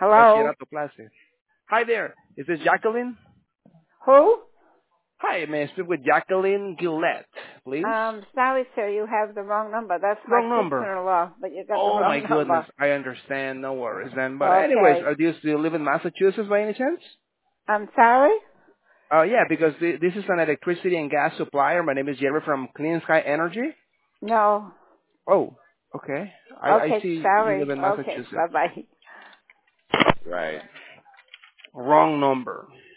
Hello? Bachillerato Clase. Hi there. Is this Jacqueline? Who? Hi, may I speak with Jacqueline Gillette, please? Sorry, sir, you have the wrong number. That's my Wrong number. sister-in-law, but you got the Oh my wrong goodness, number. I understand. No worries then. But anyways, Okay. do you still live in Massachusetts by any chance? I'm sorry? Yeah, because this is an electricity and gas supplier. My name is Jerry from Clean Sky Energy. No. Oh, okay. I Okay, see you live sorry. in Okay, Massachusetts. bye-bye. Right. Wrong number.